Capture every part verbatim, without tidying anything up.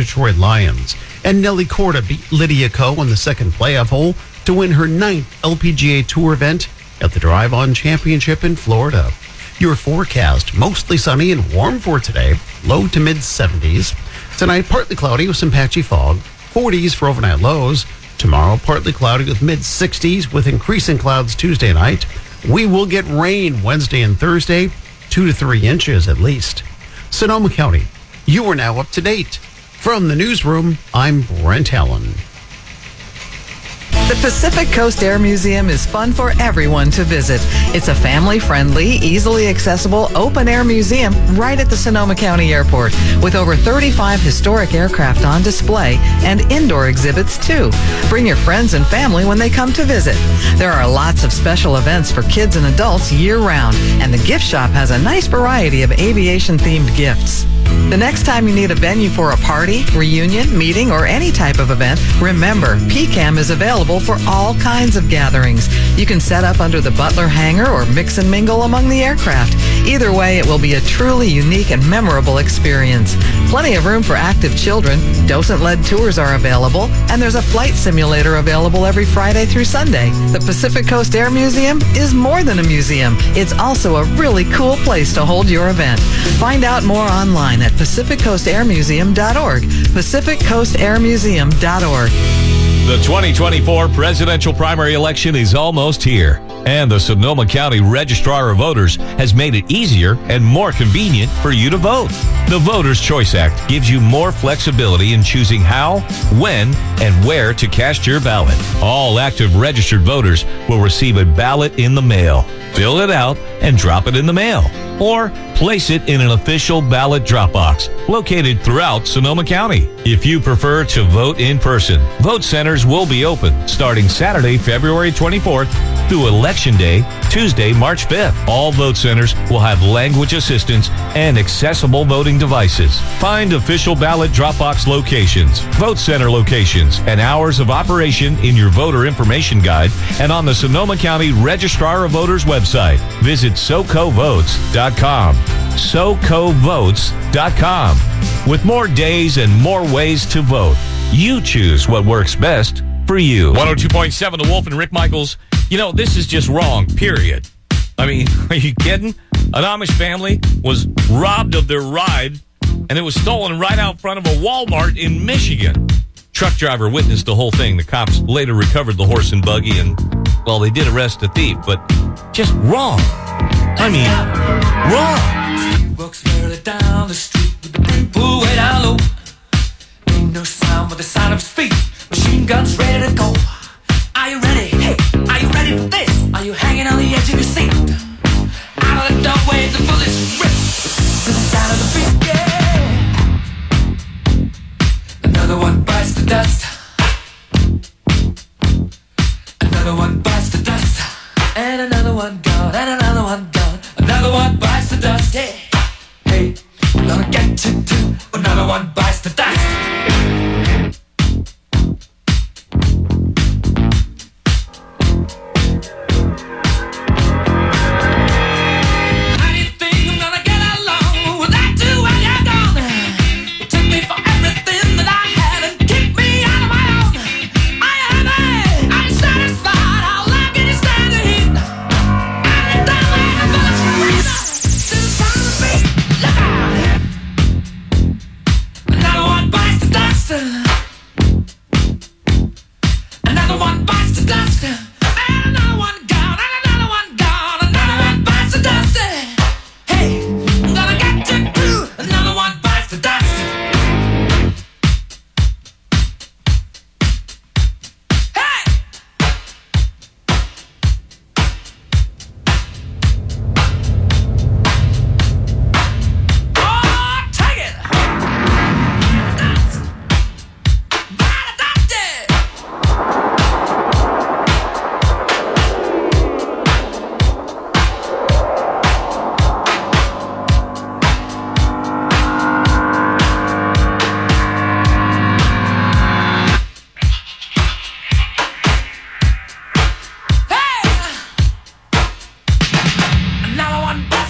Detroit Lions. And Nelly Korda beat Lydia Ko on the second playoff hole to win her ninth L P G A Tour event at the Drive On Championship in Florida. Your forecast, mostly sunny and warm for today, low to mid seventies. Tonight, partly cloudy with some patchy fog, forties for overnight lows. Tomorrow, partly cloudy with mid sixties with increasing clouds Tuesday night. We will get rain Wednesday and Thursday, two to three inches at least. Sonoma County, you are now up to date. From the newsroom, I'm Brent Allen. The Pacific Coast Air Museum is fun for everyone to visit. It's a family-friendly, easily accessible, open-air museum right at the Sonoma County Airport with over thirty-five historic aircraft on display and indoor exhibits, too. Bring your friends and family when they come to visit. There are lots of special events for kids and adults year-round, and the gift shop has a nice variety of aviation-themed gifts. The next time you need a venue for a party, reunion, meeting, or any type of event, remember, P CAM is available for all kinds of gatherings. You can set up under the Butler hangar or mix and mingle among the aircraft. Either way, it will be a truly unique and memorable experience. Plenty of room for active children. Docent-led tours are available, and there's a flight simulator available every Friday through Sunday. The Pacific Coast Air Museum is more than a museum. It's also a really cool place to hold your event. Find out more online at pacific coast air museum dot org. pacific coast air museum dot org. The twenty twenty-four presidential primary election is almost here, and the Sonoma County Registrar of Voters has made it easier and more convenient for you to vote. The Voters' Choice Act gives you more flexibility in choosing how, when, and where to cast your ballot. All active registered voters will receive a ballot in the mail. Fill it out and drop it in the mail, or place it in an official ballot drop box located throughout Sonoma County. If you prefer to vote in person, vote centers will be open starting Saturday, February twenty-fourth through Election Day, Tuesday, March fifth. All vote centers will have language assistance and accessible voting devices. Find official ballot drop box locations, vote center locations, and hours of operation in your voter information guide and on the Sonoma County Registrar of Voters website. Visit soco votes dot com. soco votes dot com. With more days and more ways to vote, you choose what works best for you. one oh two point seven The Wolf and Rick Michaels. You know, this is just wrong, period. I mean, are you kidding? An Amish family was robbed of their ride, and it was stolen right out front of a Walmart in Michigan. Truck driver witnessed the whole thing. The cops later recovered the horse and buggy, and, well, they did arrest the thief, but just wrong. I mean, wrong. He walks merrily down the street with the brim pulled way down low. Ain't no sound but the sound of his feet. Machine guns ready to go. Are you ready? Hey, are you ready for this? Are you hanging on the edge of your seat? Out of the doorway, the bullets rip to the sound of the beat. Yeah. Another one bites the dust. Another one bites the dust. And another one gone. And another one gone. Another one bites the dust. Yeah. Hey, I'm gonna get you too. Another one bites the dust.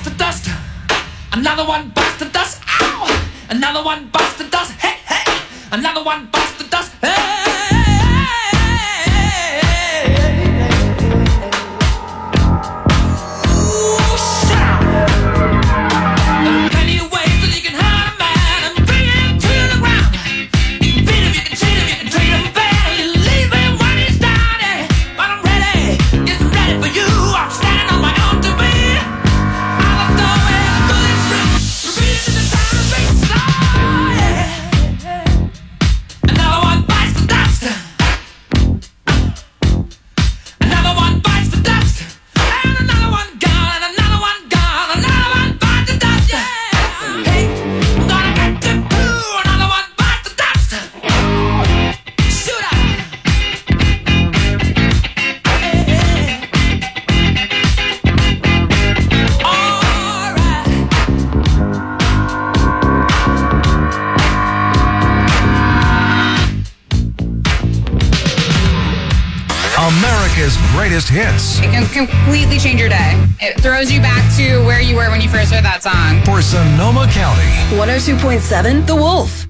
Another one bites the dust. Ow! Another one bites the dust. Hey, hey! Another one bites the dust. Hey, ooh, shout. There are plenty of ways that you can hurt a man and bring him to the ground. You can beat him, you can cheat him, you can treat him bad. You leave him when he's down. Yeah. But I'm ready, yes, I'm ready for you. I'm standing on my own to be. I'll go in a bullet street, repeating the time of big star. Yeah. Another one bites the dust. Another one bites the dust. And another one gone, and another one gone. Another one bites the dust. Yeah. Hey, I'm gonna get you too. Another one bites the dust. Shoot out. All right. America's greatest hits It can completely change your day. It throws you back to where you were when you first heard that song. for Sonoma County. one oh two point seven The Wolf.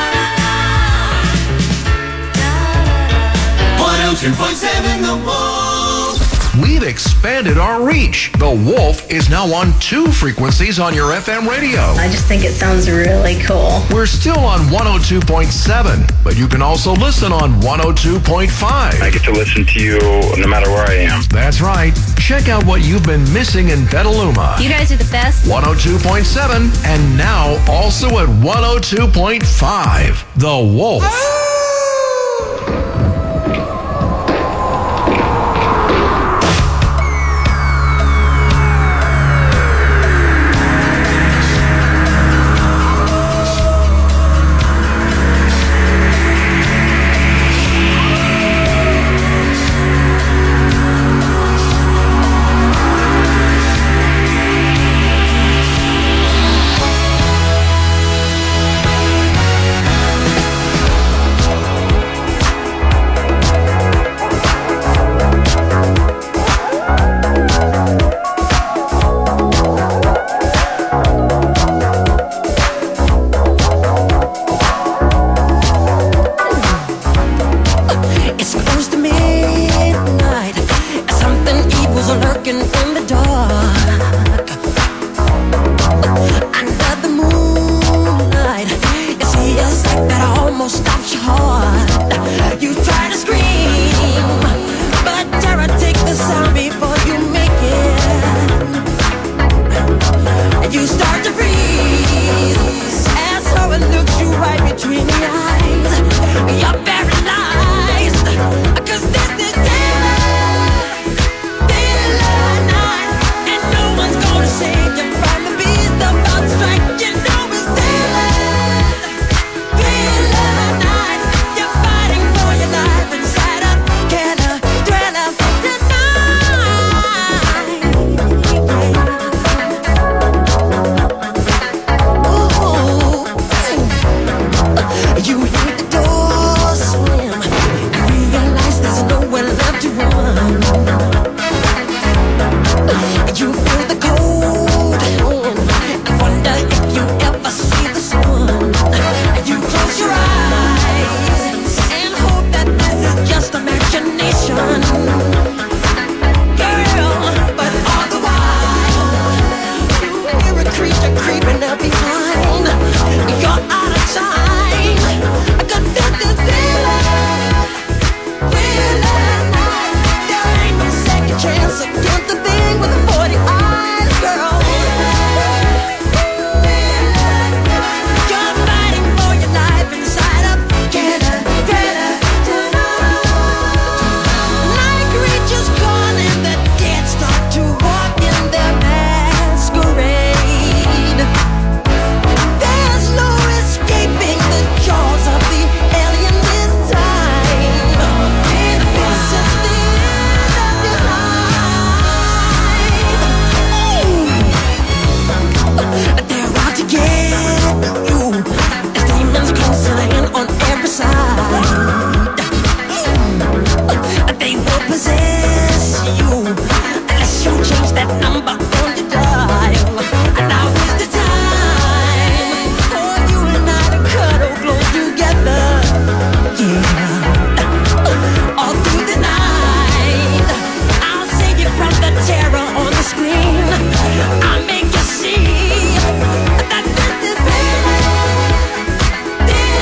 ten point seven The Wolf. expanded our reach. The Wolf is now on two frequencies on your F M radio. I just think it sounds really cool. We're still on one oh two point seven, but you can also listen on one oh two point five. I get to listen to you no matter where I am. That's right. Check out what you've been missing in Petaluma. You guys are the best. one oh two point seven, and now also at one oh two point five. The Wolf.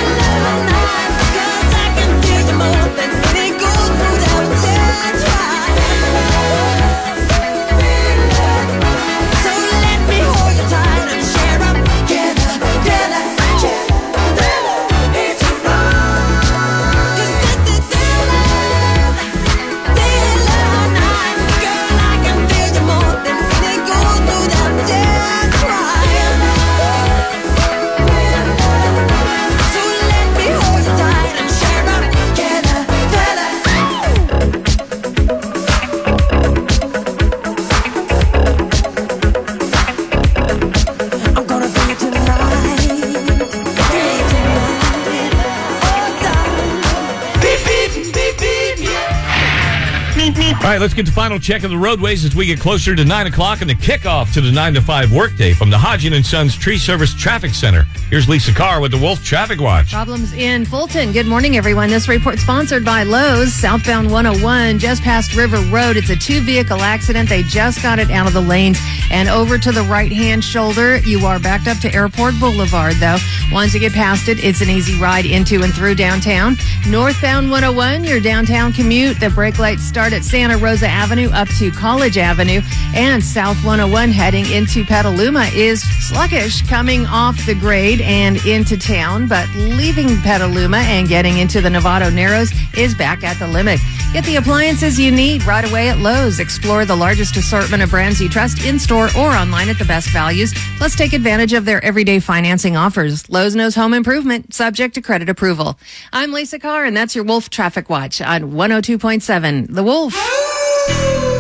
Try All right, let's get the final check of the roadways as we get closer to nine o'clock and the kickoff to the nine to five workday from the Hodgin and Sons Tree Service Traffic Center. Here's Lisa Carr with the Wolf Traffic Watch. Problems in Fulton. Good morning, everyone. This report sponsored by Lowe's. Southbound one oh one, just past River Road. It's a two-vehicle accident. They just got it out of the lanes and over to the right-hand shoulder. You are backed up to Airport Boulevard, though. Once you get past it, it's an easy ride into and through downtown. Northbound one oh one, your downtown commute. The brake lights start at Santa Rosa Avenue up to College Avenue, and South one oh one heading into Petaluma is sluggish coming off the grade and into town, but leaving Petaluma and getting into the Novato Narrows is back at the limit. Get the appliances you need right away at Lowe's. Explore the largest assortment of brands you trust in-store or online at the best values. Plus, take advantage of their everyday financing offers. Lowe's knows home improvement, subject to credit approval. I'm Lisa Carr, and that's your Wolf Traffic Watch on one oh two point seven The Wolf.